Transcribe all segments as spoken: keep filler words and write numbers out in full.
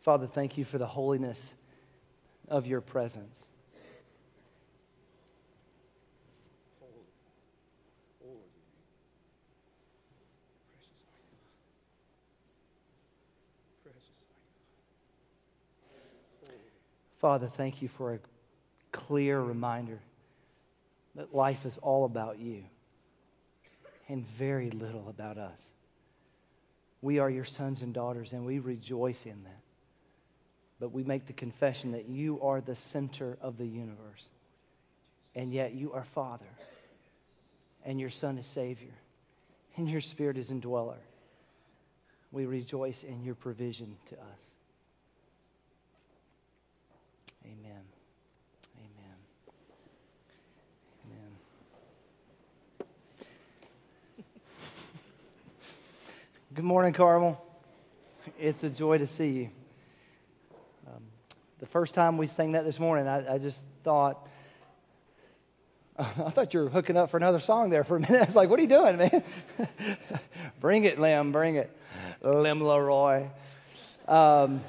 Father, thank you for the holiness of your presence. Father, thank you for a clear reminder that life is all about you and very little about us. We are your sons and daughters, and we rejoice in that. But we make the confession that you are the center of the universe, and yet you are Father, and your Son is Savior, and your Spirit is indweller. We rejoice in your provision to us. Amen. Amen. Amen. Good morning, Carmel. It's a joy to see you. Um, the first time we sang that this morning, I, I just thought, I thought you were hooking up for another song there for a minute. I was like, what are you doing, man? Bring it, Lim, bring it. Lim Leroy. Um,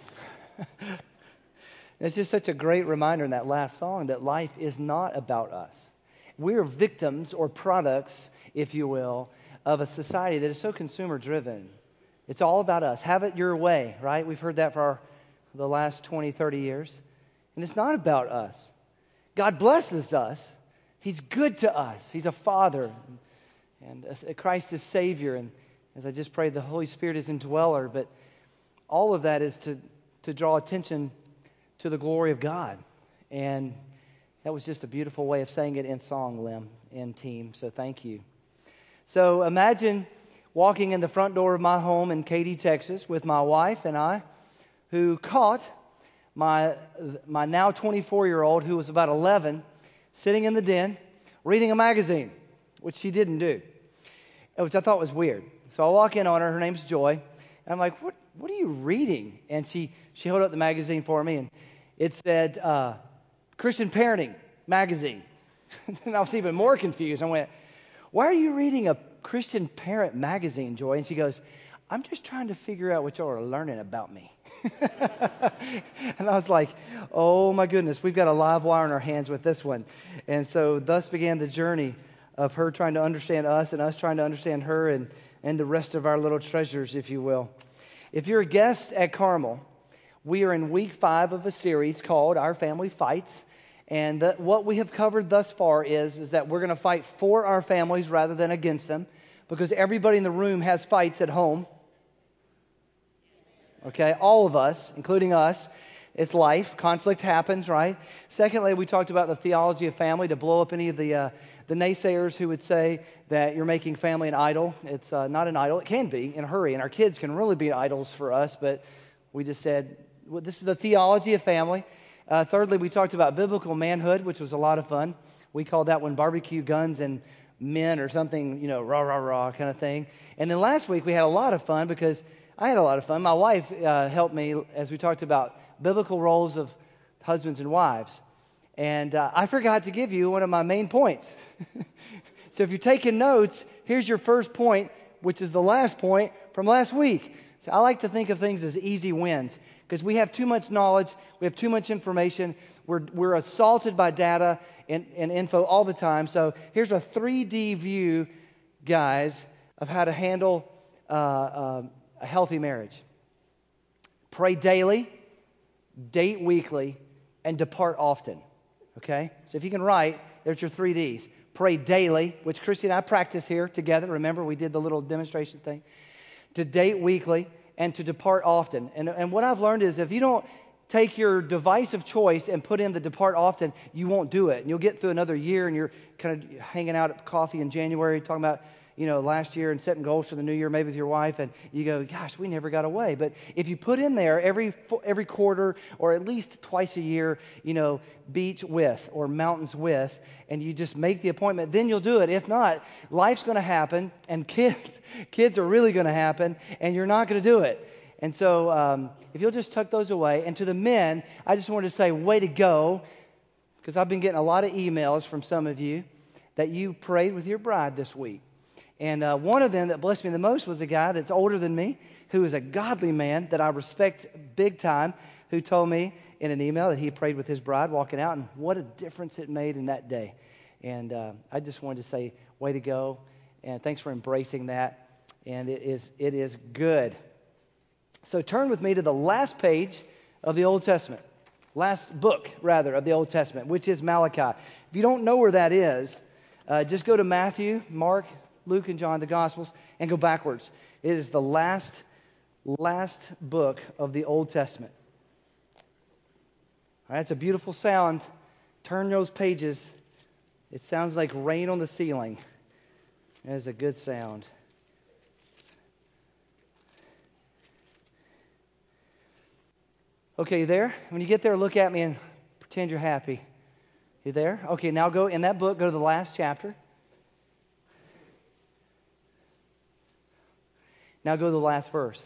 it's just such a great reminder in that last song that life is not about us. We're victims or products, if you will, of a society that is so consumer-driven. It's all about us. Have it your way, right? We've heard that for our, the last twenty, thirty years. And it's not about us. God blesses us. He's good to us. He's a Father. And Christ is Savior. And as I just prayed, the Holy Spirit is indweller. But all of that is to, to draw attention to the glory of God. And that was just a beautiful way of saying it in song, Lim, in team. So thank you. So imagine walking in the front door of my home in Katy, Texas, with my wife and I, who caught my, my now twenty-four-year-old, who was about eleven, sitting in the den, reading a magazine, which she didn't do, which I thought was weird. So I walk in on her. Her name's Joy. And I'm like, what, what are you reading? And she, she held up the magazine for me, and it said, uh, Christian Parenting Magazine. And I was even more confused. I went, why are you reading a Christian Parent Magazine, Joy? And she goes, I'm just trying to figure out what y'all are learning about me. And I was like, oh my goodness, we've got a live wire in our hands with this one. And so thus began the journey of her trying to understand us and us trying to understand her and, and the rest of our little treasures, if you will. If you're a guest at Carmel, we are in week five of a series called Our Family Fights. And the, what we have covered thus far is, is that we're going to fight for our families rather than against them, because everybody in the room has fights at home. Okay, all of us, including us. It's life. Conflict happens, right? Secondly, we talked about the theology of family to blow up any of the uh, the naysayers who would say that you're making family an idol. It's uh, not an idol. It can be in a hurry, and our kids can really be idols for us, but we just said, well, this is the theology of family. Uh, thirdly, we talked about biblical manhood, which was a lot of fun. We called that one barbecue guns and men or something, you know, rah, rah, rah kind of thing. And then last week we had a lot of fun because I had a lot of fun. My wife uh, helped me as we talked about biblical roles of husbands and wives. And uh, I forgot to give you one of my main points. So if you're taking notes, here's your first point, which is the last point from last week. So I like to think of things as easy wins because we have too much knowledge, we have too much information, we're, we're assaulted by data and, and info all the time. So here's a three D view, guys, of how to handle uh, uh, a healthy marriage. Pray daily, date weekly, and depart often. Okay? So if you can write, there's your three Ds. Pray daily, which Christy and I practice here together. Remember, we did the little demonstration thing. To date weekly, and to depart often. And, and what I've learned is if you don't take your device of choice and put in the depart often, you won't do it. And you'll get through another year and you're kind of hanging out at coffee in January talking about, you know, last year and setting goals for the new year, maybe with your wife, and you go, gosh, we never got away. But if you put in there every every quarter or at least twice a year, you know, beach with or mountains with, and you just make the appointment, then you'll do it. If not, life's going to happen, and kids kids are really going to happen, and you're not going to do it. And so um, if you'll just tuck those away. And to the men, I just wanted to say, way to go, because I've been getting a lot of emails from some of you that you prayed with your bride this week. And uh, one of them that blessed me the most was a guy that's older than me, who is a godly man that I respect big time, who told me in an email that he prayed with his bride walking out, and what a difference it made in that day. And uh, I just wanted to say, way to go, and thanks for embracing that, and it is it is good. So turn with me to the last page of the Old Testament, last book, rather, of the Old Testament, which is Malachi. If you don't know where that is, uh, just go to Matthew, Mark, Luke, and John, the Gospels, and go backwards. It is the last, last book of the Old Testament. All right, it's a beautiful sound. Turn those pages. It sounds like rain on the ceiling. It is a good sound. Okay, you there? When you get there, look at me and pretend you're happy. You there? Okay, now go in that book, go to the last chapter. Now go to the last verse.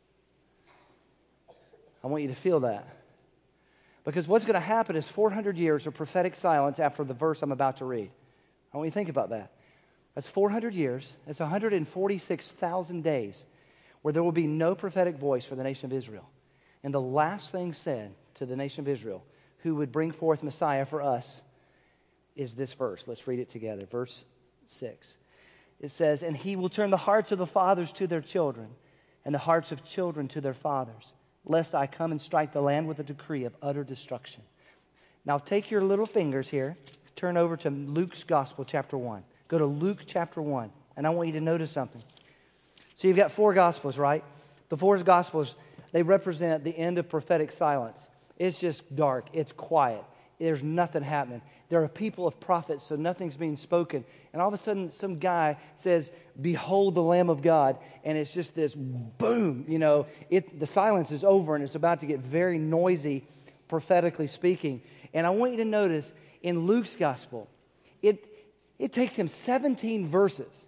I want you to feel that. Because what's going to happen is four hundred years of prophetic silence after the verse I'm about to read. I want you to think about that. That's four hundred years. That's one hundred forty-six thousand days where there will be no prophetic voice for the nation of Israel. And the last thing said to the nation of Israel, who would bring forth Messiah for us, is this verse. Let's read it together. Verse six. It says, "And he will turn the hearts of the fathers to their children, and the hearts of children to their fathers, lest I come and strike the land with a decree of utter destruction." Now take your little fingers here, turn over to Luke's Gospel, chapter one. Go to Luke chapter one, and I want you to notice something. So you've got four Gospels, right? The four Gospels, they represent the end of prophetic silence. It's just dark. It's quiet. There's nothing happening. There are people of prophets, so nothing's being spoken. And all of a sudden, some guy says, "Behold the Lamb of God." And it's just this boom, you know. It, the silence is over, and it's about to get very noisy, prophetically speaking. And I want you to notice, in Luke's gospel, it, it takes him seventeen verses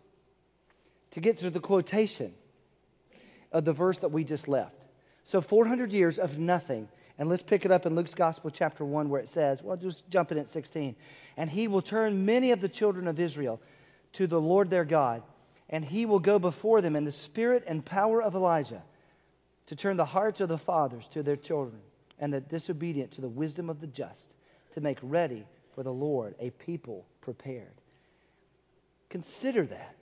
to get to the quotation of the verse that we just left. So four hundred years of nothing. And let's pick it up in Luke's Gospel, chapter one, where it says, well, just jump in at sixteen. "And he will turn many of the children of Israel to the Lord their God, and he will go before them in the spirit and power of Elijah, to turn the hearts of the fathers to their children, and the disobedient to the wisdom of the just, to make ready for the Lord a people prepared." Consider that.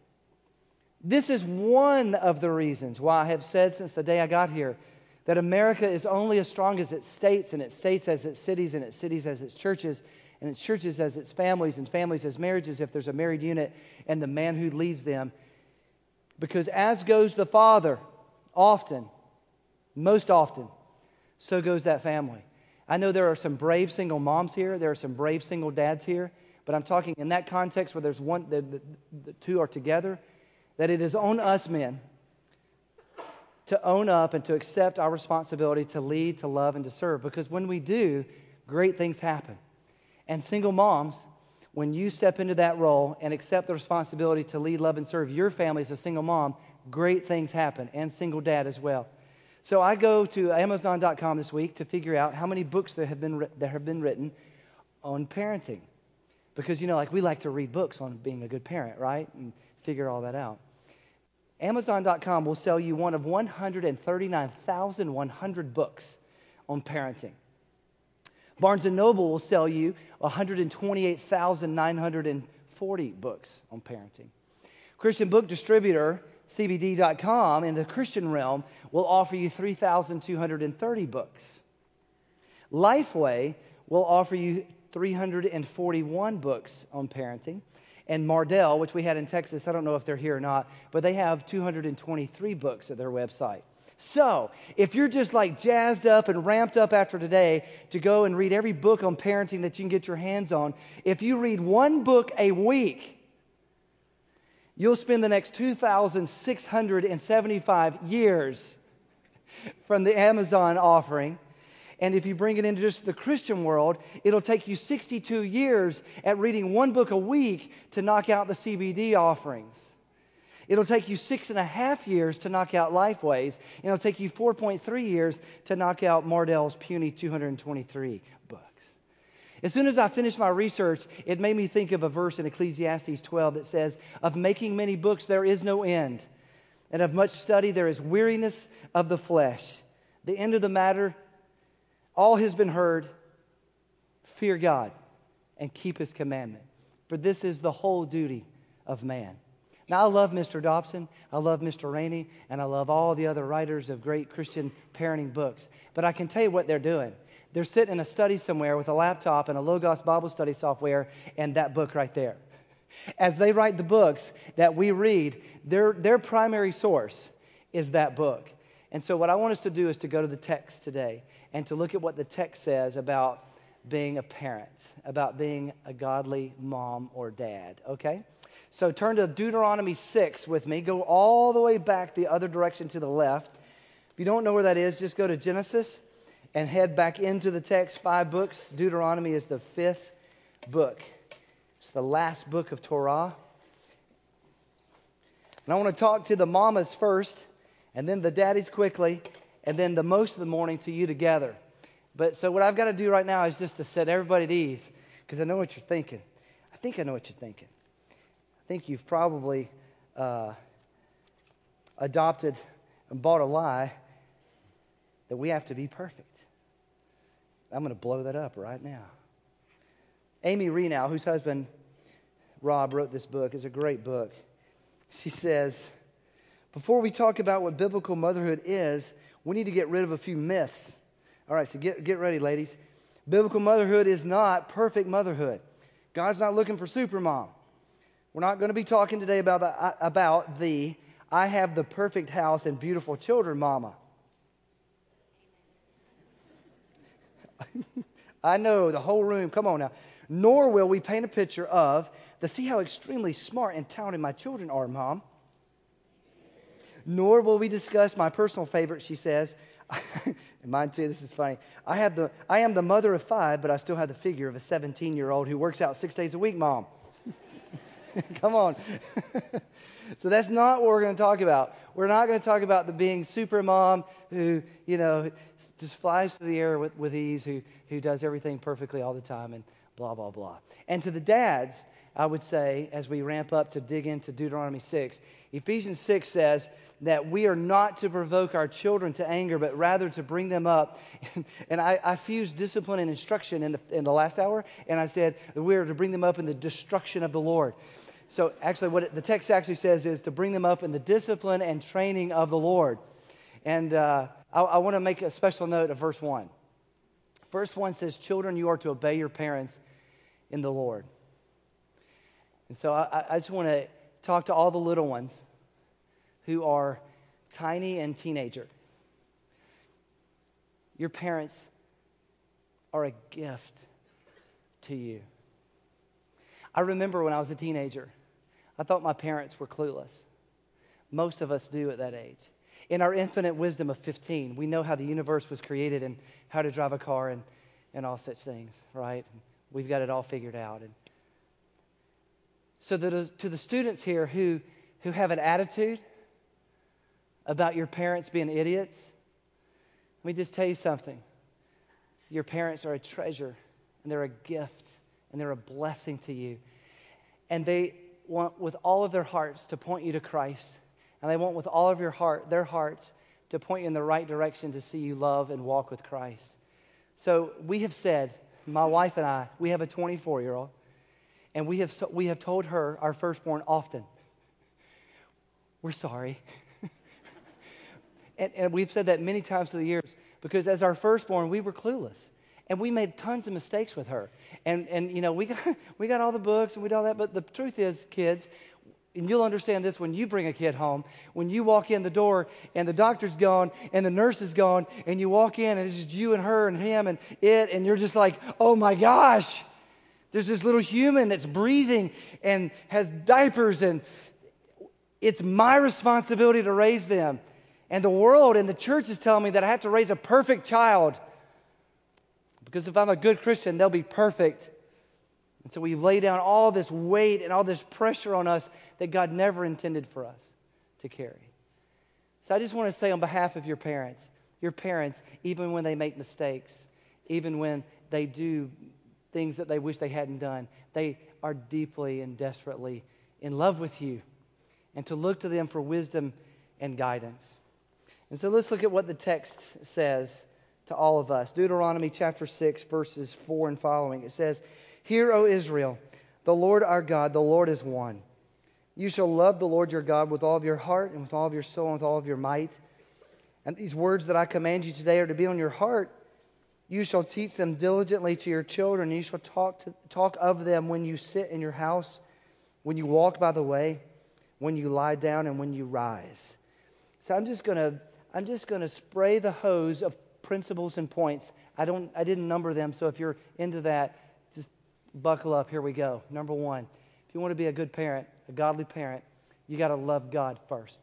This is one of the reasons why I have said since the day I got here that America is only as strong as its states, and its states as its cities, and its cities as its churches, and its churches as its families, and families as marriages if there's a married unit, and the man who leads them. Because as goes the father, often, most often, so goes that family. I know there are some brave single moms here. There are some brave single dads here. But I'm talking in that context where there's one, the, the, the two are together, that it is on us men to own up and to accept our responsibility to lead, to love, and to serve. Because when we do, great things happen. And single moms, when you step into that role and accept the responsibility to lead, love, and serve your family as a single mom, great things happen, and single dad as well. So I go to Amazon dot com this week to figure out how many books that have been that have been written on parenting. Because, you know, like we like to read books on being a good parent, right? And figure all that out. Amazon dot com will sell you one of one hundred thirty-nine thousand one hundred books on parenting. Barnes and Noble will sell you one hundred twenty-eight thousand nine hundred forty books on parenting. Christian Book Distributor, C B D dot com, in the Christian realm, will offer you three thousand two hundred thirty books. Lifeway will offer you three hundred forty-one books on parenting. And Mardel, which we had in Texas, I don't know if they're here or not, but they have two hundred twenty-three books at their website. So, if you're just like jazzed up and ramped up after today to go and read every book on parenting that you can get your hands on, if you read one book a week, you'll spend the next two thousand six hundred seventy-five years from the Amazon offering. And if you bring it into just the Christian world, it'll take you sixty-two years at reading one book a week to knock out the C B D offerings. It'll take you six and a half years to knock out Lifeways. And it'll take you four point three years to knock out Mardell's puny two hundred twenty-three books. As soon as I finished my research, it made me think of a verse in Ecclesiastes twelve that says, of making many books there is no end, and of much study there is weariness of the flesh. The end of the matter, all has been heard. Fear God and keep His commandment, for this is the whole duty of man. Now, I love Mister Dobson, I love Mister Rainey, and I love all the other writers of great Christian parenting books. But I can tell you what they're doing. They're sitting in a study somewhere with a laptop and a Logos Bible study software and that book right there. As they write the books that we read, their, their primary source is that book. And so what I want us to do is to go to the text today and to look at what the text says about being a parent, about being a godly mom or dad, okay? So turn to Deuteronomy six with me. Go all the way back the other direction to the left. If you don't know where that is, just go to Genesis and head back into the text. Five books. Deuteronomy is the fifth book. It's the last book of Torah. And I want to talk to the mamas first, and then the daddies quickly, and then the most of the morning to you together. But so what I've got to do right now is just to set everybody at ease, because I know what you're thinking. I think I know what you're thinking. I think you've probably uh, adopted and bought a lie that we have to be perfect. I'm going to blow that up right now. Amy Renow, whose husband Rob wrote this book, is a great book. She says, before we talk about what biblical motherhood is, we need to get rid of a few myths. All right, so get, get ready, ladies. Biblical motherhood is not perfect motherhood. God's not looking for super mom. We're not going to be talking today about the, about the I have the perfect house and beautiful children mama. I know, the whole room, come on now. Nor will we paint a picture of the see how extremely smart and talented my children are, Mom. Nor will we discuss my personal favorite, she says. And mine too, this is funny. I have the I am the mother of five, but I still have the figure of a seventeen-year-old who works out six days a week, Mom. Come on. So that's not what we're going to talk about. We're not going to talk about the being super mom who, you know, just flies through the air with, with ease, who, who does everything perfectly all the time and blah, blah, blah. And to the dads, I would say, as we ramp up to dig into Deuteronomy six, Ephesians six says that we are not to provoke our children to anger, but rather to bring them up. And I, I fused discipline and instruction in the, in the last hour, and I said that we are to bring them up in the destruction of the Lord. So actually what it, the text actually says is to bring them up in the discipline and training of the Lord. And uh, I, I want to make a special note of verse one. Verse one says, children, you are to obey your parents in the Lord. And so I, I just want to talk to all the little ones who are tiny and teenager. Your parents are a gift to you. I remember when I was a teenager, I thought my parents were clueless. Most of us do at that age. In our infinite wisdom of fifteen, we know how the universe was created and how to drive a car and, and all such things, right? We've got it all figured out. And so that to the students here who, who have an attitude about your parents being idiots, let me just tell you something. Your parents are a treasure, and they're a gift, and they're a blessing to you. And they want with all of their hearts to point you to Christ. And they want with all of your heart, their hearts, to point you in the right direction to see you love and walk with Christ. So we have said, my wife and I, we have a twenty-four-year-old, and we have we have told her, our firstborn, often, we're sorry. and, and we've said that many times through the years, because as our firstborn, we were clueless. And we made tons of mistakes with her. And, and you know, we got, we got all the books and we did all that. But the truth is, kids, and you'll understand this when you bring a kid home, when you walk in the door and the doctor's gone and the nurse is gone and you walk in and it's just you and her and him and it, and you're just like, oh my gosh, there's this little human that's breathing and has diapers, and it's my responsibility to raise them. And the world and the church is telling me that I have to raise a perfect child. Because if I'm a good Christian, they'll be perfect. And so we lay down all this weight and all this pressure on us that God never intended for us to carry. So I just want to say on behalf of your parents, your parents, even when they make mistakes, even when they do things that they wish they hadn't done. They are deeply and desperately in love with you, and to look to them for wisdom and guidance. And so let's look at what the text says to all of us. Deuteronomy chapter six, verses four and following. It says, "Hear, O Israel, the Lord our God, the Lord is one. You shall love the Lord your God with all of your heart and with all of your soul and with all of your might. And these words that I command you today are to be on your heart. You shall teach them diligently to your children. You shall talk to, talk of them when you sit in your house, when you walk by the way, when you lie down, and when you rise." So I'm just gonna I'm just gonna spray the hose of principles and points. I don't I didn't number them, so if you're into that, just buckle up. Here we go. Number one, if you want to be a good parent, a godly parent, you got to love God first.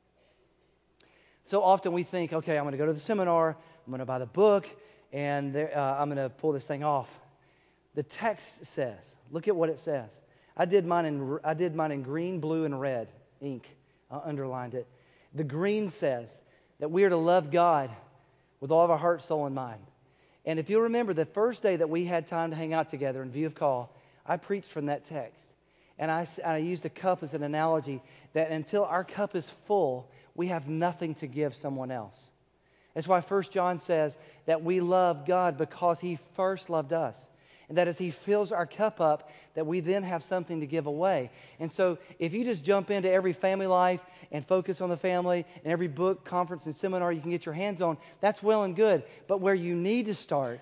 So often we think, okay, I'm going to go to the seminar, I'm going to buy the book, and there, uh, I'm going to pull this thing off. The text says, look at what it says. I did mine in I did mine in green, blue, and red ink. I underlined it. The green says that we are to love God with all of our heart, soul, and mind. And if you'll remember, the first day that we had time to hang out together in View of Call, I preached from that text. And I, I used a cup as an analogy that until our cup is full, we have nothing to give someone else. That's why First John says that we love God because He first loved us. And that as He fills our cup up, that we then have something to give away. And so if you just jump into every family life and focus on the family and every book, conference, and seminar you can get your hands on, that's well and good. But where you need to start,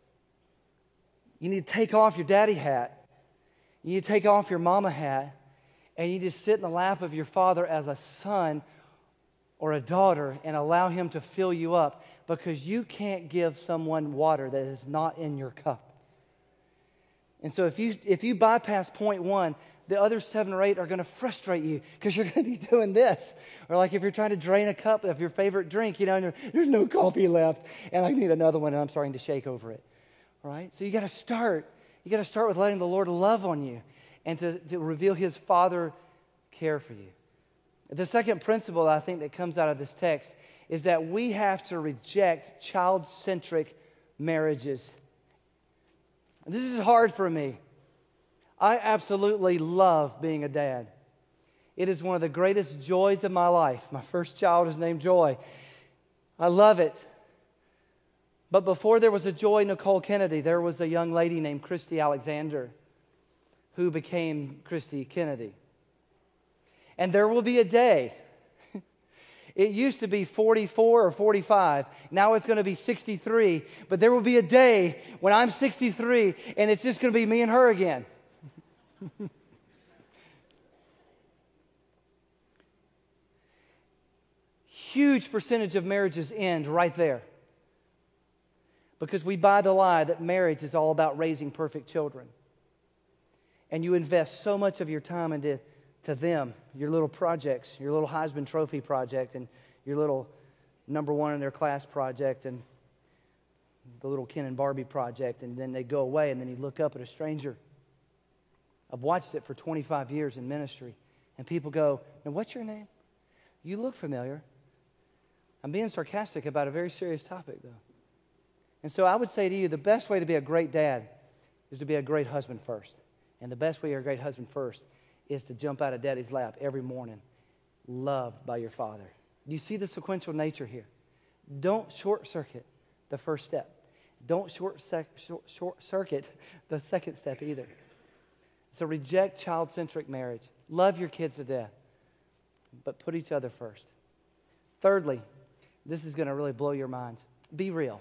you need to take off your daddy hat. You need to take off your mama hat. And you just sit in the lap of your father as a son or a daughter and allow Him to fill you up, because you can't give someone water that is not in your cup. And so if you if you bypass point one, the other seven or eight are going to frustrate you because you're going to be doing this. Or like if you're trying to drain a cup of your favorite drink, you know, and there's no coffee left, and I need another one, and I'm starting to shake over it. All right? So you got to start. You got to start with letting the Lord love on you and to, to reveal His Father care for you. The second principle I think that comes out of this text is that we have to reject child-centric marriages. This is hard for me. I absolutely love being a dad. It is one of the greatest joys of my life. My first child is named Joy. I love it. But before there was a Joy Nicole Kennedy, there was a young lady named Christy Alexander who became Christy Kennedy. And there will be a day. It used to be forty-four or forty-five. Now it's going to be sixty-three. But there will be a day when I'm sixty-three and it's just going to be me and her again. Huge percentage of marriages end right there. Because we buy the lie that marriage is all about raising perfect children. And you invest so much of your time into to them, your little projects, your little Heisman Trophy project, and your little number one in their class project, and the little Ken and Barbie project, and then they go away, and then you look up at a stranger. I've watched it for twenty-five years in ministry, and people go, "Now, what's your name? You look familiar." I'm being sarcastic about a very serious topic, though. And so I would say to you, the best way to be a great dad is to be a great husband first. And the best way you're a great husband first is to jump out of daddy's lap every morning, loved by your father. Do you see the sequential nature here? Don't short circuit the first step. Don't short, sec- short, short circuit the second step either. So reject child-centric marriage. Love your kids to death, but put each other first. Thirdly, this is going to really blow your minds. Be real.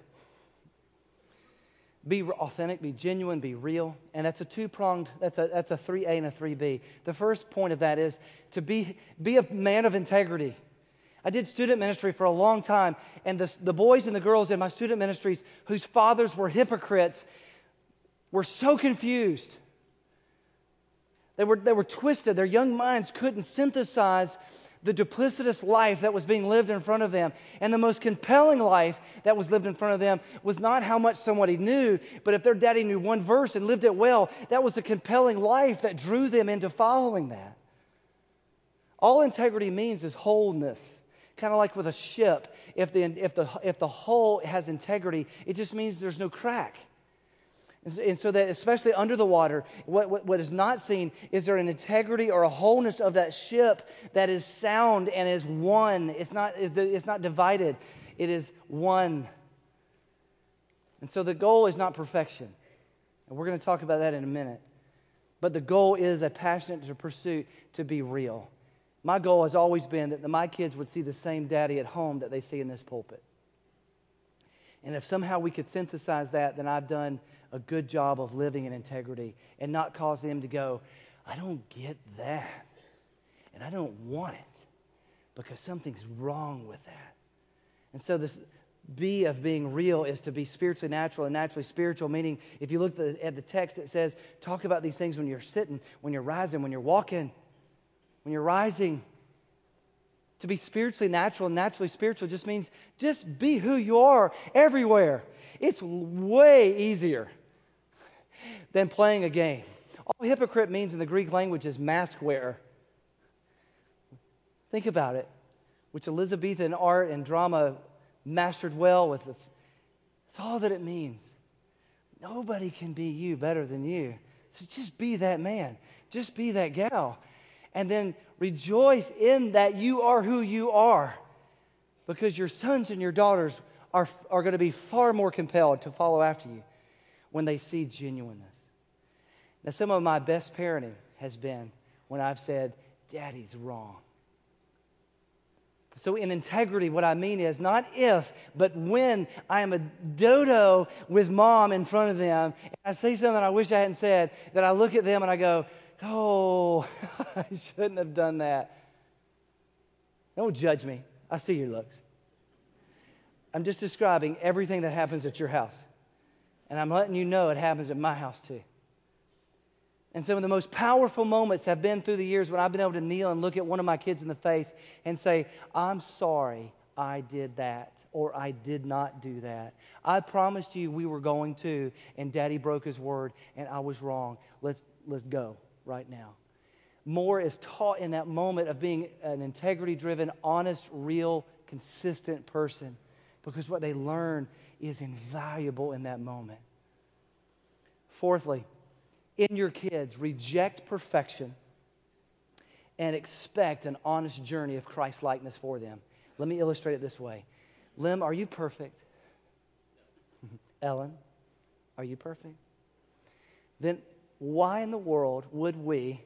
Be authentic, be genuine, be real. And that's a two-pronged, that's a, that's a three A and a three B. The first point of that is to be, be a man of integrity. I did student ministry for a long time, and the, the boys and the girls in my student ministries whose fathers were hypocrites were so confused. They were, they were twisted. Their young minds couldn't synthesize the duplicitous life that was being lived in front of them. And the most compelling life that was lived in front of them was not how much somebody knew, but if their daddy knew one verse and lived it well, that was the compelling life that drew them into following that. All integrity means is wholeness. Kind of like with a ship. If the, if the, if the hull has integrity, it just means there's no crack. And so that especially under the water, what, what, what is not seen is there an integrity or a wholeness of that ship that is sound and is one. It's not, it's not divided. It is one. And so the goal is not perfection. And we're going to talk about that in a minute. But the goal is a passionate pursuit to be real. My goal has always been that my kids would see the same daddy at home that they see in this pulpit. And if somehow we could synthesize that, then I've done a good job of living in integrity and not cause them to go, I don't get that. And I don't want it because something's wrong with that. And so this B of being real is to be spiritually natural and naturally spiritual, meaning if you look at the text, it says, talk about these things when you're sitting, when you're rising, when you're walking, when you're rising. To be spiritually natural and naturally spiritual just means just be who you are everywhere. It's way easier than playing a game. All hypocrite means in the Greek language is mask wearer. Think about it, which Elizabethan art and drama mastered well with it. It's all that it means. Nobody can be you better than you. So just be that man. Just be that gal. And then rejoice in that you are who you are, because your sons and your daughters are, are going to be far more compelled to follow after you when they see genuineness. Now, some of my best parenting has been when I've said, Daddy's wrong. So in integrity, what I mean is not if, but when I am a dodo with Mom in front of them, and I say something I wish I hadn't said, that I look at them and I go, oh, I shouldn't have done that. Don't judge me. I see your looks. I'm just describing everything that happens at your house. And I'm letting you know it happens at my house too. And some of the most powerful moments have been through the years when I've been able to kneel and look at one of my kids in the face and say, I'm sorry I did that, or I did not do that. I promised you we were going to, and Daddy broke his word, and I was wrong. Let's, let's go right now. More is taught in that moment of being an integrity-driven, honest, real, consistent person, because what they learn is invaluable in that moment. Fourthly, in your kids, reject perfection and expect an honest journey of Christ-likeness for them. Let me illustrate it this way. Lim, are you perfect? Ellen, are you perfect? Then why in the world would we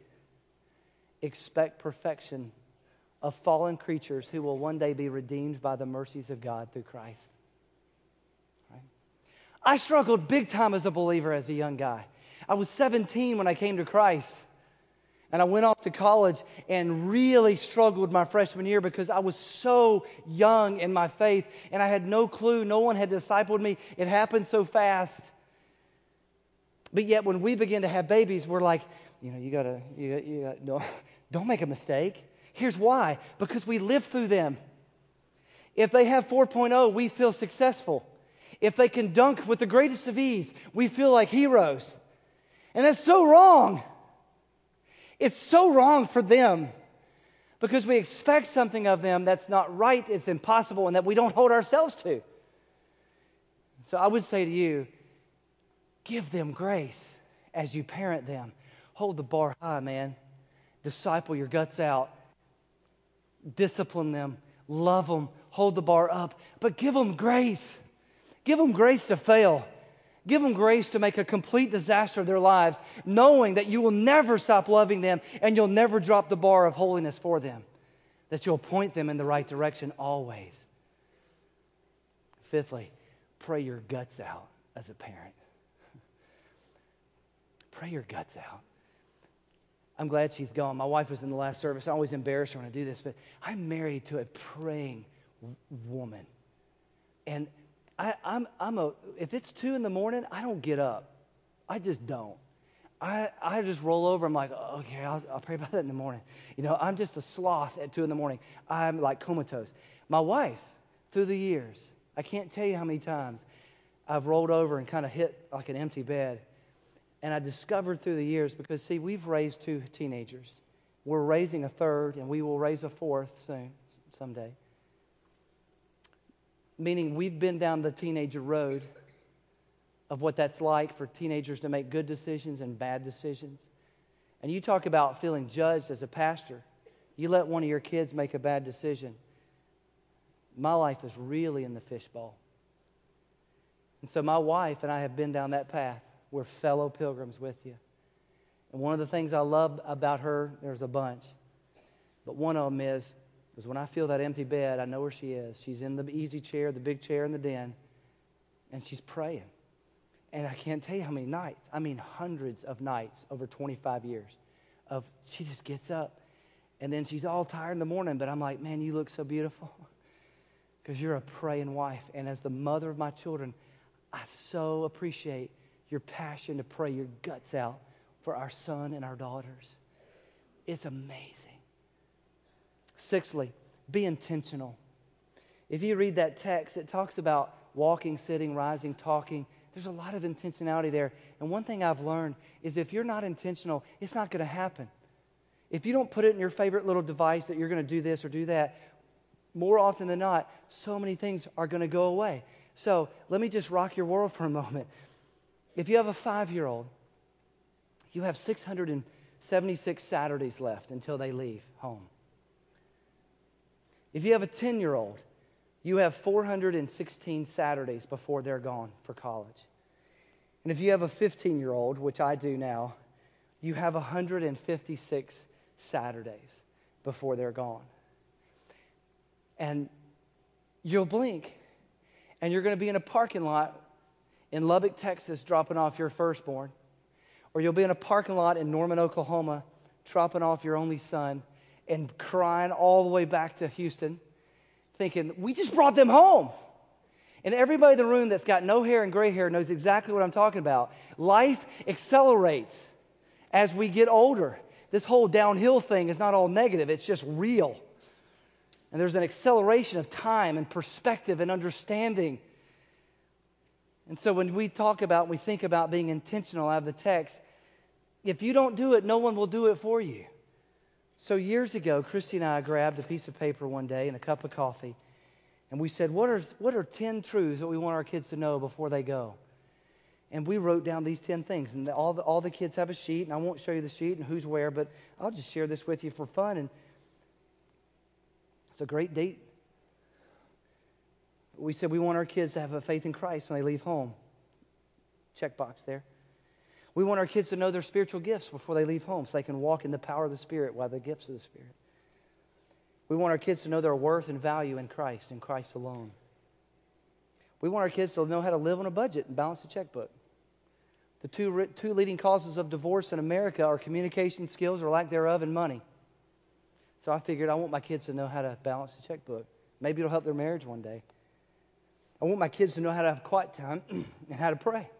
expect perfection of fallen creatures who will one day be redeemed by the mercies of God through Christ? Right? I struggled big time as a believer as a young guy. I was seventeen when I came to Christ. And I went off to college and really struggled my freshman year because I was so young in my faith and I had no clue. No one had discipled me. It happened so fast. But yet when we begin to have babies, we're like, you know, you gotta, you, you gotta, don't, don't make a mistake. Here's why. Because we live through them. If they have four point oh, we feel successful. If they can dunk with the greatest of ease, we feel like heroes. And that's so wrong. It's so wrong for them because we expect something of them that's not right, it's impossible, and that we don't hold ourselves to. So I would say to you, give them grace as you parent them. Hold the bar high, man. Disciple your guts out. Discipline them. Love them. Hold the bar up. But give them grace. Give them grace to fail. Give them grace to make a complete disaster of their lives, knowing that you will never stop loving them and you'll never drop the bar of holiness for them, that you'll point them in the right direction always. Fifthly, pray your guts out as a parent. Pray your guts out. I'm glad she's gone. My wife was in the last service. I always embarrass her when I do this, but I'm married to a praying woman. And I, I'm, I'm a, if it's two in the morning, I don't get up. I just don't. I, I just roll over. I'm like, oh, okay, I'll, I'll pray about that in the morning. You know, I'm just a sloth at two in the morning. I'm like comatose. My wife, through the years, I can't tell you how many times I've rolled over and kind of hit like an empty bed. And I discovered through the years, because see, we've raised two teenagers. We're raising a third, and we will raise a fourth soon, someday. Meaning we've been down the teenager road of what that's like for teenagers to make good decisions and bad decisions. And you talk about feeling judged as a pastor. You let one of your kids make a bad decision. My life is really in the fishbowl. And so my wife and I have been down that path. We're fellow pilgrims with you. And one of the things I love about her, there's a bunch, but one of them is, is when I feel that empty bed, I know where she is. She's in the easy chair, the big chair in the den, and she's praying. And I can't tell you how many nights, I mean hundreds of nights over twenty-five years, of she just gets up, and then she's all tired in the morning, but I'm like, man, you look so beautiful, because you're a praying wife. And as the mother of my children, I so appreciate your passion to pray your guts out for our son and our daughters. It's amazing. Sixthly, be intentional. If you read that text, it talks about walking, sitting, rising, talking. There's a lot of intentionality there. And one thing I've learned is if you're not intentional, it's not going to happen. If you don't put it in your favorite little device that you're going to do this or do that, more often than not, so many things are going to go away. So let me just rock your world for a moment. If you have a five-year-old, you have six hundred seventy-six Saturdays left until they leave home. If you have a ten-year-old, you have four hundred sixteen Saturdays before they're gone for college. And if you have a fifteen-year-old, which I do now, you have one hundred fifty-six Saturdays before they're gone. And you'll blink, and you're going to be in a parking lot in Lubbock, Texas, dropping off your firstborn. Or you'll be in a parking lot in Norman, Oklahoma, dropping off your only son and crying all the way back to Houston, thinking, we just brought them home. And everybody in the room that's got no hair and gray hair knows exactly what I'm talking about. Life accelerates as we get older. This whole downhill thing is not all negative. It's just real. And there's an acceleration of time and perspective and understanding. And so when we talk about, we think about being intentional out of the text, if you don't do it, no one will do it for you. So years ago, Christy and I grabbed a piece of paper one day and a cup of coffee, and we said, what are, what are ten truths that we want our kids to know before they go? And we wrote down these ten things, and all the, all the kids have a sheet, and I won't show you the sheet and who's where, but I'll just share this with you for fun. And it's a great date. We said we want our kids to have a faith in Christ when they leave home. Checkbox there. We want our kids to know their spiritual gifts before they leave home so they can walk in the power of the Spirit while the gifts of the Spirit. We want our kids to know their worth and value in Christ and Christ alone. We want our kids to know how to live on a budget and balance the checkbook. The two, two leading causes of divorce in America are communication skills or lack thereof and money. So I figured I want my kids to know how to balance the checkbook. Maybe it'll help their marriage one day. I want my kids to know how to have quiet time and how to pray.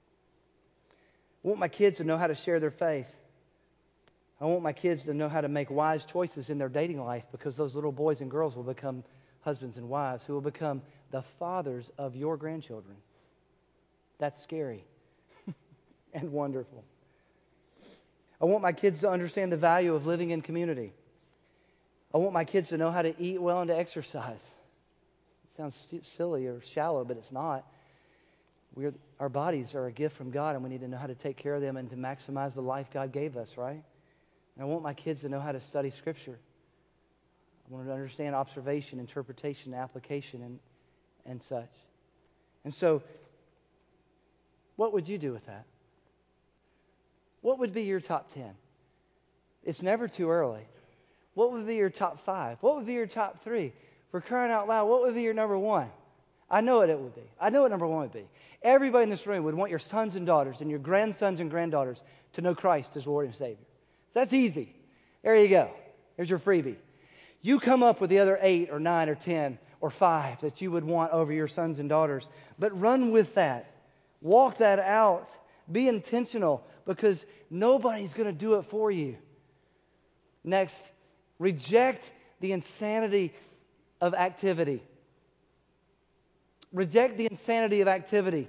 I want my kids to know how to share their faith. I want my kids to know how to make wise choices in their dating life, because those little boys and girls will become husbands and wives who will become the fathers of your grandchildren. That's scary and wonderful. I want my kids to understand the value of living in community. I want my kids to know how to eat well and to exercise. It sounds silly or shallow, but it's not. We're, our bodies are a gift from God, and we need to know how to take care of them and to maximize the life God gave us, right? And I want my kids to know how to study Scripture. I want them to understand observation, interpretation, application, and, and such. And so, what would you do with that? What would be your top ten? It's never too early. What would be your top five? What would be your top three? For crying out loud, what would be your number one? I know what it would be. I know what number one would be. Everybody in this room would want your sons and daughters and your grandsons and granddaughters to know Christ as Lord and Savior. So that's easy. There you go. Here's your freebie. You come up with the other eight or nine or ten or five that you would want over your sons and daughters, but run with that. Walk that out. Be intentional, because nobody's going to do it for you. Next, reject the insanity of activity. Reject the insanity of activity.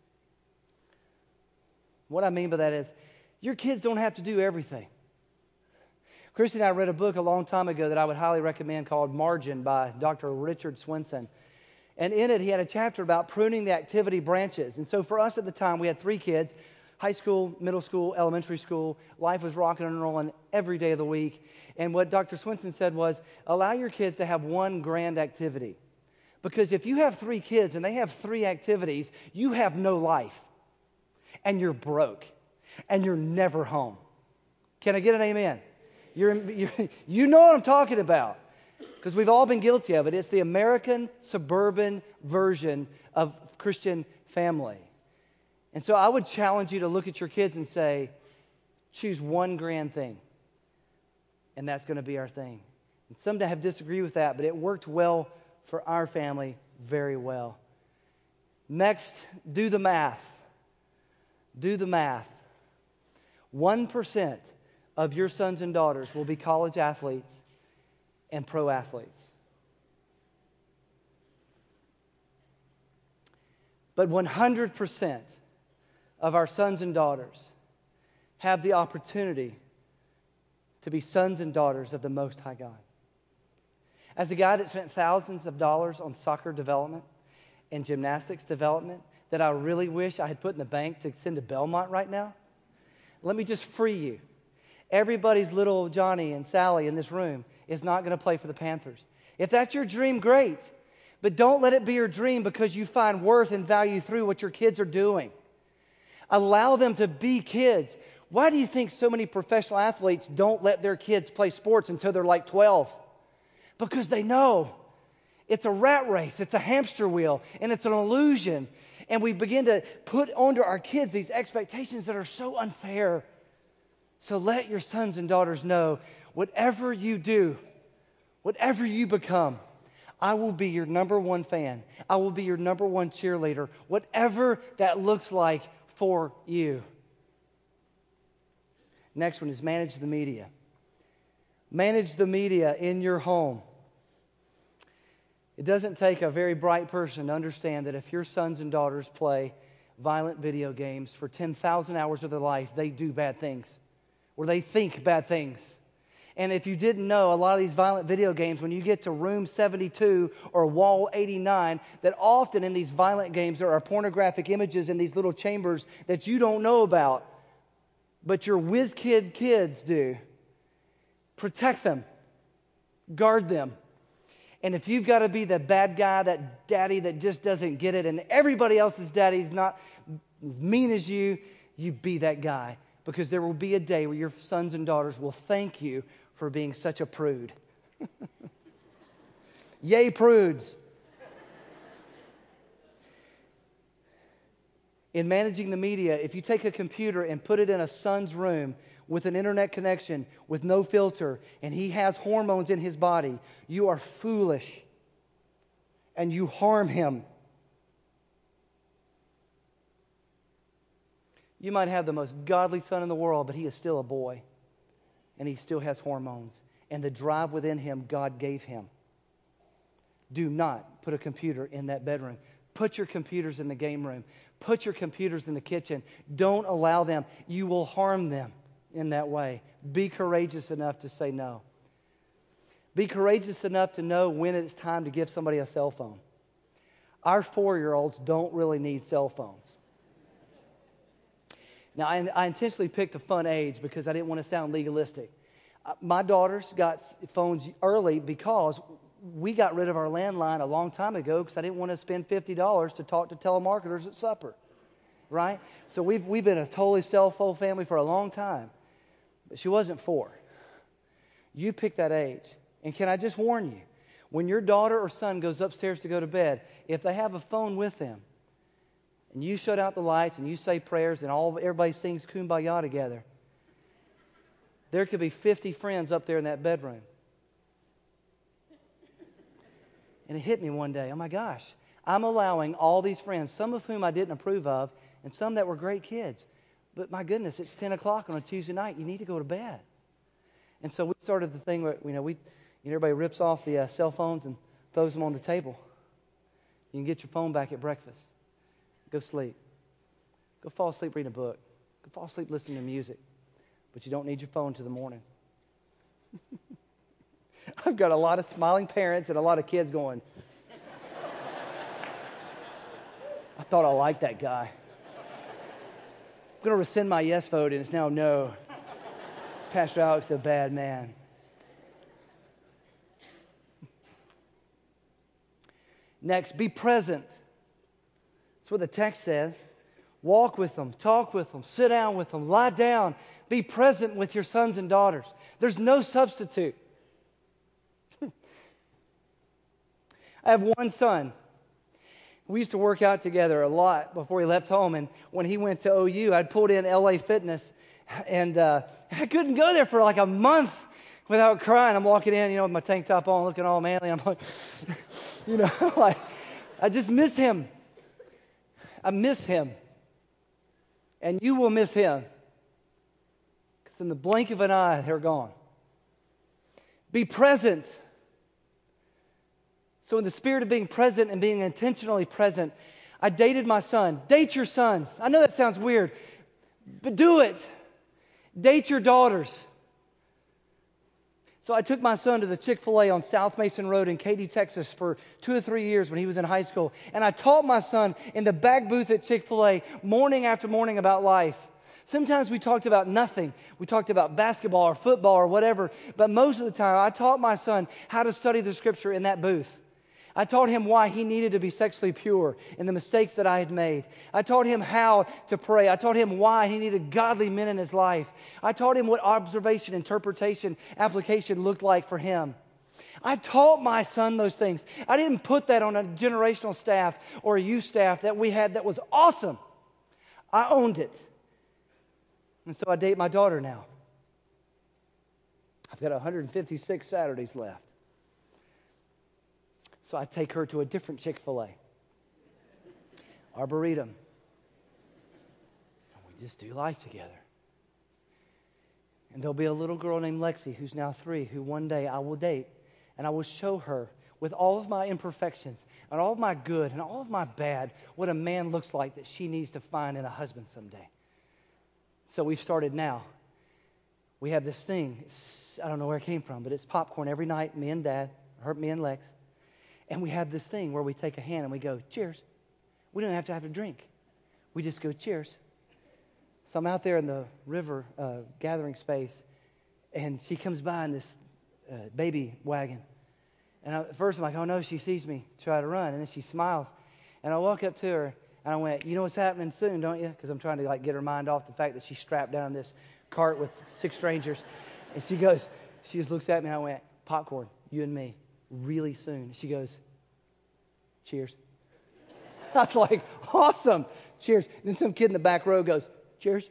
What I mean by that is, your kids don't have to do everything. Christy and I read a book a long time ago that I would highly recommend called Margin by Doctor Richard Swenson. And in it, he had a chapter about pruning the activity branches. And so for us at the time, we had three kids, high school, middle school, elementary school. Life was rocking and rolling every day of the week. And what Doctor Swinson said was, allow your kids to have one grand activity. Because if you have three kids and they have three activities, you have no life. And you're broke. And you're never home. Can I get an amen? You're, you're, you know what I'm talking about. Because we've all been guilty of it. It's the American suburban version of Christian family. And so I would challenge you to look at your kids and say, choose one grand thing. And that's going to be our thing. And some have disagreed with that, but it worked well for our family very well. Next, do the math. Do the math. one percent of your sons and daughters will be college athletes and pro athletes. But one hundred percent of our sons and daughters have the opportunity to be sons and daughters of the Most High God. As a guy that spent thousands of dollars on soccer development and gymnastics development that I really wish I had put in the bank to send to Belmont right now, let me just free you. Everybody's little Johnny and Sally in this room is not going to play for the Panthers. If that's your dream, great. But don't let it be your dream because you find worth and value through what your kids are doing. Allow them to be kids. Why do you think so many professional athletes don't let their kids play sports until they're like twelve? Because they know it's a rat race, it's a hamster wheel, and it's an illusion. And we begin to put onto our kids these expectations that are so unfair. So let your sons and daughters know, whatever you do, whatever you become, I will be your number one fan. I will be your number one cheerleader, whatever that looks like for you. Next one is manage the media. Manage the media in your home. It doesn't take a very bright person to understand that if your sons and daughters play violent video games for ten thousand hours of their life, they do bad things, or they think bad things. And if you didn't know, a lot of these violent video games, when you get to room seventy-two or wall eighty-nine, that often in these violent games there are pornographic images in these little chambers that you don't know about, but your whiz kid kids do. Protect them. Guard them. And if you've got to be the bad guy, that daddy that just doesn't get it, and everybody else's daddy's not as mean as you, you be that guy. Because there will be a day where your sons and daughters will thank you for being such a prude. Yay, prudes. In managing the media, if you take a computer and put it in a son's room with an internet connection, with no filter, and he has hormones in his body, you are foolish and you harm him. You might have the most godly son in the world, but he is still a boy, and he still has hormones, and the drive within him God gave him. Do not put a computer in that bedroom. Put your computers in the game room. Put your computers in the kitchen. Don't allow them. You will harm them in that way. Be courageous enough to say no. Be courageous enough to know when it's time to give somebody a cell phone. Our four-year-olds don't really need cell phones. Now, I, I intentionally picked a fun age because I didn't want to sound legalistic. Uh, my daughters got phones early because we got rid of our landline a long time ago because I didn't want to spend fifty dollars to talk to telemarketers at supper, right? So we've, we've been a totally cell phone family for a long time. But she wasn't four. You pick that age. And can I just warn you, when your daughter or son goes upstairs to go to bed, if they have a phone with them, and you shut out the lights and you say prayers and all everybody sings Kumbaya together, there could be fifty friends up there in that bedroom. And it hit me one day, oh my gosh, I'm allowing all these friends, some of whom I didn't approve of, and some that were great kids. But my goodness, it's ten o'clock on a Tuesday night. You need to go to bed. And so we started the thing where, you know, we, you know, everybody rips off the uh, cell phones and throws them on the table. You can get your phone back at breakfast. Go sleep. Go fall asleep reading a book. Go fall asleep listening to music. But you don't need your phone till the morning. I've got a lot of smiling parents and a lot of kids going. I thought I liked that guy. I'm going to rescind my yes vote, and it's now no. Pastor Alex is a bad man. Next, be present. That's what the text says. Walk with them, talk with them, sit down with them, lie down. Be present with your sons and daughters. There's no substitute. I have one son. We used to work out together a lot before he left home, and when he went to O U, I'd pulled in L A Fitness, and uh, I couldn't go there for like a month without crying. I'm walking in, you know, with my tank top on, looking all manly. I'm like, you know, like, I just miss him. I miss him. And you will miss him. Because in the blink of an eye, they're gone. Be present. So in the spirit of being present and being intentionally present, I dated my son. Date your sons. I know that sounds weird, but do it. Date your daughters. So I took my son to the Chick-fil-A on South Mason Road in Katy, Texas for two or three years when he was in high school. And I taught my son in the back booth at Chick-fil-A morning after morning about life. Sometimes we talked about nothing. We talked about basketball or football or whatever. But most of the time, I taught my son how to study the Scripture in that booth. I taught him why he needed to be sexually pure and the mistakes that I had made. I taught him how to pray. I taught him why he needed godly men in his life. I taught him what observation, interpretation, application looked like for him. I taught my son those things. I didn't put that on a generational staff or a youth staff that we had that was awesome. I owned it. And so I date my daughter now. I've got one hundred fifty-six Saturdays left. So I take her to a different Chick-fil-A, Arboretum. And we just do life together. And there'll be a little girl named Lexi, who's now three, who one day I will date, and I will show her with all of my imperfections and all of my good and all of my bad what a man looks like that she needs to find in a husband someday. So we've started now. We have this thing. It's, I don't know where it came from, but it's popcorn every night, me and Dad, or me and Lex. And we have this thing where we take a hand and we go, cheers. We don't have to have a drink. We just go, cheers. So I'm out there in the river uh, gathering space, and she comes by in this uh, baby wagon. And I, at first I'm like, oh no, she sees me try to run. And then she smiles. And I walk up to her, and I went, you know what's happening soon, don't you? Because I'm trying to like get her mind off the fact that she's strapped down in this cart with six strangers. And she goes, she just looks at me, and I went, popcorn, you and me. Really soon. She goes, cheers. I was like, awesome. Cheers. And then some kid in the back row goes, cheers.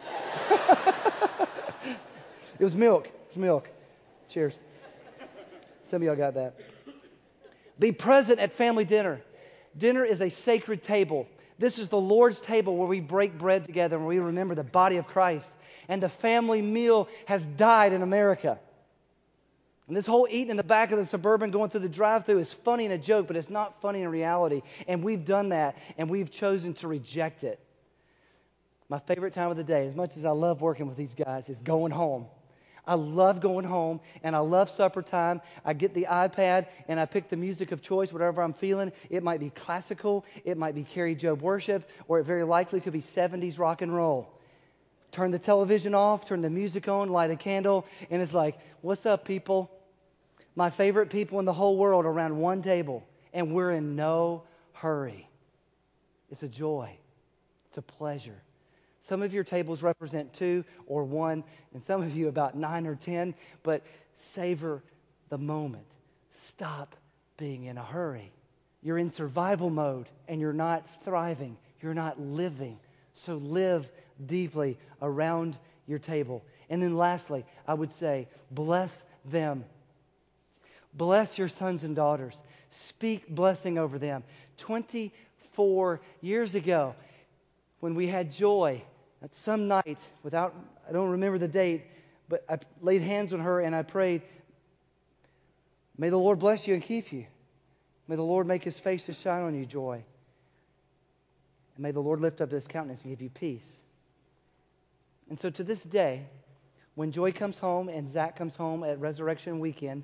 It was milk. It was milk. Cheers. Some of y'all got that. Be present at family dinner. Dinner is a sacred table. This is the Lord's table where we break bread together and we remember the body of Christ. And the family meal has died in America. And this whole eating in the back of the Suburban going through the drive-thru is funny in a joke, but it's not funny in reality. And we've done that, and we've chosen to reject it. My favorite time of the day, as much as I love working with these guys, is going home. I love going home, and I love supper time. I get the iPad, and I pick the music of choice, whatever I'm feeling. It might be classical, it might be Carrie Job worship, or it very likely could be seventies rock and roll. Turn the television off, turn the music on, light a candle, and it's like, what's up, people? My favorite people in the whole world around one table, and we're in no hurry. It's a joy. It's a pleasure. Some of your tables represent two or one, and some of you about nine or ten, but savor the moment. Stop being in a hurry. You're in survival mode, and you're not thriving. You're not living. So live deeply around your table. And then lastly, I would say, bless them. Bless your sons and daughters. Speak blessing over them. twenty-four years ago, when we had joy at some night, without, I don't remember the date, but I laid hands on her and I prayed, may the Lord bless you and keep you. May the Lord make his face to shine on you, Joy. And may the Lord lift up his countenance and give you peace. And so to this day, when Joy comes home and Zach comes home at Resurrection Weekend,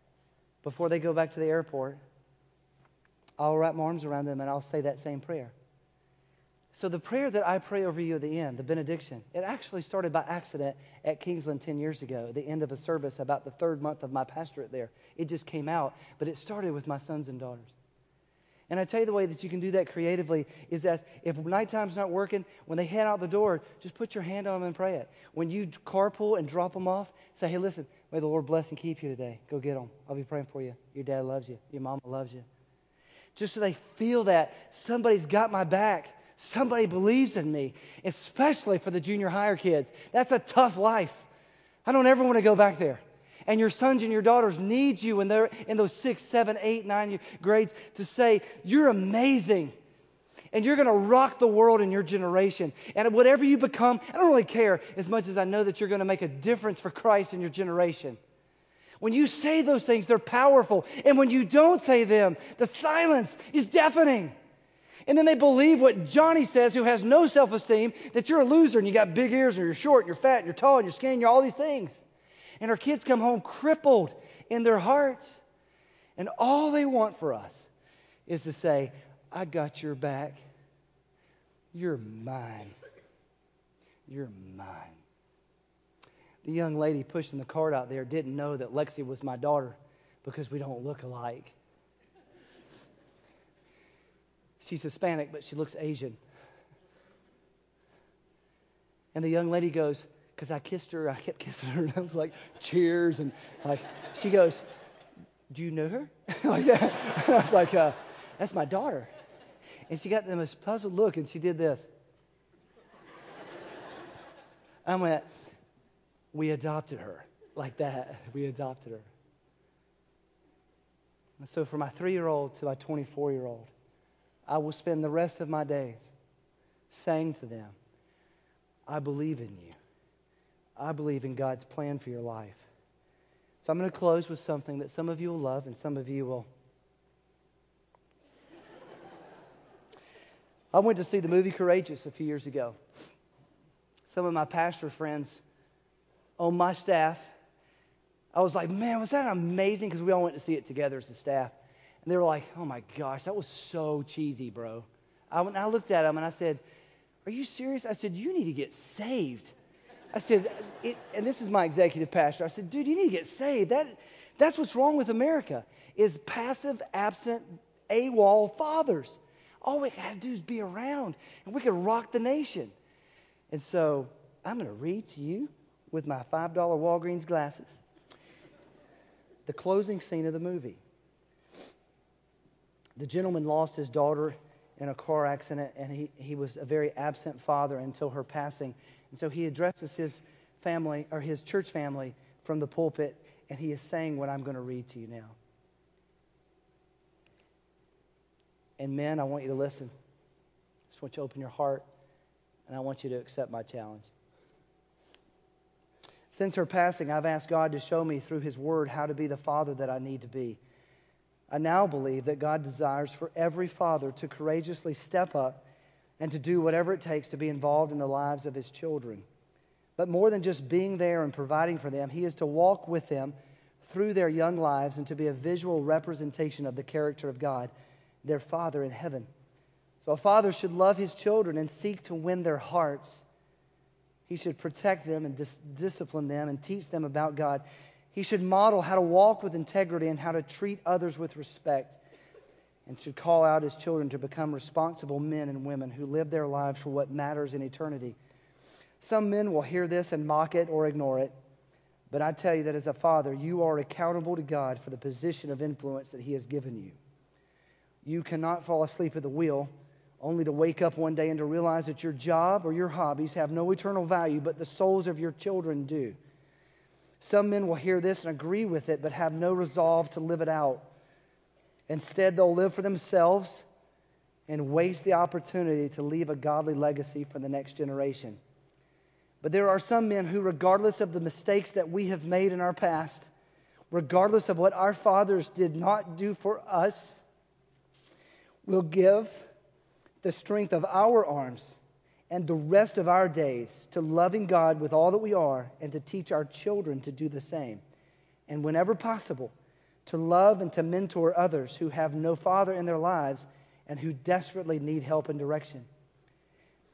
before they go back to the airport, I'll wrap my arms around them and I'll say that same prayer. So the prayer that I pray over you at the end, the benediction, it actually started by accident at Kingsland ten years ago, at the end of a service about the third month of my pastorate there. It just came out, but it started with my sons and daughters. And I tell you the way that you can do that creatively is that if nighttime's not working, when they head out the door, just put your hand on them and pray it. When you carpool and drop them off, say, hey, listen, may the Lord bless and keep you today. Go get them. I'll be praying for you. Your dad loves you. Your mama loves you. Just so they feel that somebody's got my back. Somebody believes in me, especially for the junior higher kids. That's a tough life. I don't ever want to go back there. And your sons and your daughters need you when they're in those six, seven, eight, nine grades to say, you're amazing. And you're going to rock the world in your generation. And whatever you become, I don't really care as much as I know that you're going to make a difference for Christ in your generation. When you say those things, they're powerful. And when you don't say them, the silence is deafening. And then they believe what Johnny says, who has no self-esteem, that you're a loser and you got big ears and you're short and you're fat and you're tall and you're skinny and you're all these things. And our kids come home crippled in their hearts. And all they want for us is to say, I got your back. You're mine. You're mine. The young lady pushing the cart out there didn't know that Lexi was my daughter because we don't look alike. She's Hispanic, but she looks Asian. And the young lady goes, because I kissed her, I kept kissing her, and I was like, cheers, and like, she goes, do you know her? Like that. I was like, uh, that's my daughter. And she got the most puzzled look, and she did this. I went, we adopted her, like that. We adopted her. And so for my three-year-old to my twenty-four-year-old, I will spend the rest of my days saying to them, I believe in you. I believe in God's plan for your life. So I'm going to close with something that some of you will love and some of you will. I went to see the movie Courageous a few years ago. Some of my pastor friends on my staff, I was like, man, was that amazing? Because we all went to see it together as a staff. And they were like, oh my gosh, that was so cheesy, bro. I, went, I looked at them and I said, are you serious? I said, you need to get saved. I said, it, and this is my executive pastor. I said, dude, you need to get saved. That, that's what's wrong with America, is passive, absent, AWOL fathers. All we got to do is be around, and we can rock the nation. And so I'm going to read to you with my five dollar Walgreens glasses the closing scene of the movie. The gentleman lost his daughter in a car accident, and he, he was a very absent father until her passing. And so he addresses his family, or his church family, from the pulpit, and he is saying what I'm going to read to you now. And men, I want you to listen. I just want you to open your heart, and I want you to accept my challenge. Since her passing, I've asked God to show me through His Word how to be the father that I need to be. I now believe that God desires for every father to courageously step up and to do whatever it takes to be involved in the lives of his children. But more than just being there and providing for them, He is to walk with them through their young lives and to be a visual representation of the character of God, their Father in heaven. So a father should love his children and seek to win their hearts. He should protect them and dis- discipline them and teach them about God. He should model how to walk with integrity and how to treat others with respect, and should call out his children to become responsible men and women who live their lives for what matters in eternity. Some men will hear this and mock it or ignore it, but I tell you that as a father, you are accountable to God for the position of influence that He has given you. You cannot fall asleep at the wheel only to wake up one day and to realize that your job or your hobbies have no eternal value, but the souls of your children do. Some men will hear this and agree with it, but have no resolve to live it out. Instead, they'll live for themselves and waste the opportunity to leave a godly legacy for the next generation. But there are some men who, regardless of the mistakes that we have made in our past, regardless of what our fathers did not do for us, will give the strength of our arms and the rest of our days to loving God with all that we are, and to teach our children to do the same. And whenever possible, to love and to mentor others who have no father in their lives and who desperately need help and direction.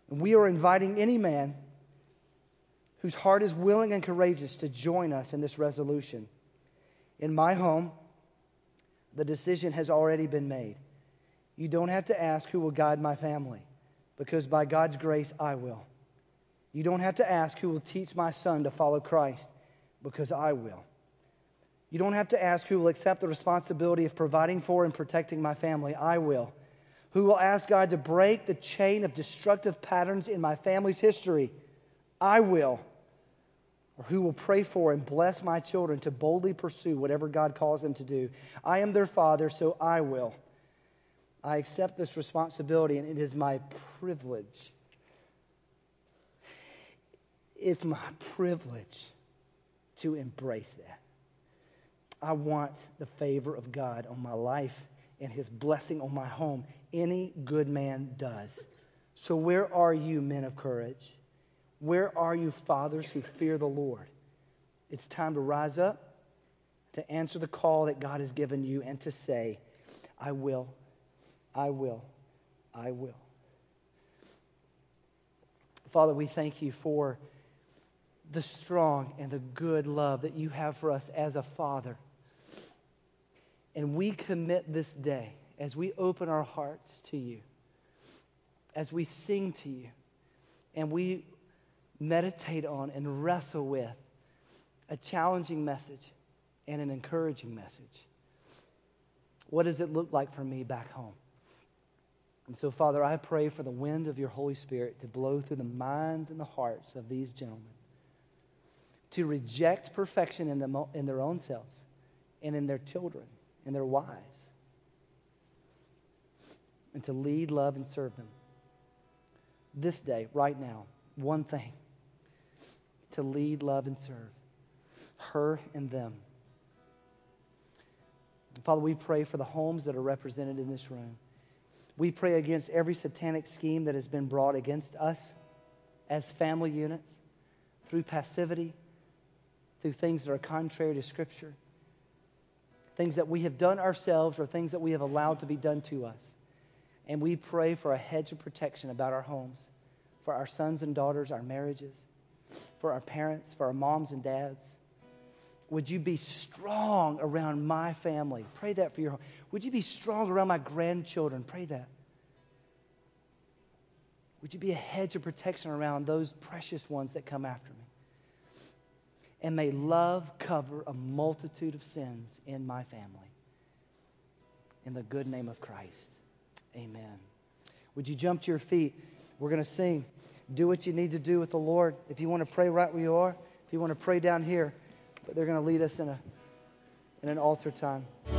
And we are inviting any man whose heart is willing and courageous to join us in this resolution. In my home, the decision has already been made. You don't have to ask who will guide my family, because by God's grace, I will. You don't have to ask who will teach my son to follow Christ, because I will. You don't have to ask who will accept the responsibility of providing for and protecting my family. I will. Who will ask God to break the chain of destructive patterns in my family's history? I will. Or who will pray for and bless my children to boldly pursue whatever God calls them to do? I am their father, so I will. I accept this responsibility, and it is my privilege. It's my privilege to embrace that. I want the favor of God on my life and His blessing on my home. Any good man does. So where are you, men of courage? Where are you, fathers who fear the Lord? It's time to rise up, to answer the call that God has given you, and to say, I will, I will, I will. Father, we thank you for the strong and the good love that you have for us as a father. And we commit this day, as we open our hearts to you, as we sing to you, and we meditate on and wrestle with a challenging message and an encouraging message. What does it look like for me back home? And so, Father, I pray for the wind of your Holy Spirit to blow through the minds and the hearts of these gentlemen, to reject perfection in, them, in their own selves and in their children and their wives, and to lead, love, and serve them. This day, right now, one thing, to lead, love, and serve her and them. And Father, we pray for the homes that are represented in this room. We pray against every satanic scheme that has been brought against us as family units through passivity, through things that are contrary to Scripture, things that we have done ourselves or things that we have allowed to be done to us. And we pray for a hedge of protection about our homes, for our sons and daughters, our marriages, for our parents, for our moms and dads. Would you be strong around my family? Pray that for your home. Would you be strong around my grandchildren? Pray that. Would you be a hedge of protection around those precious ones that come after me? And may love cover a multitude of sins in my family. In the good name of Christ, amen. Would you jump to your feet? We're going to sing. Do what you need to do with the Lord. If you want to pray right where you are, if you want to pray down here, but they're going to lead us in a in an altar time.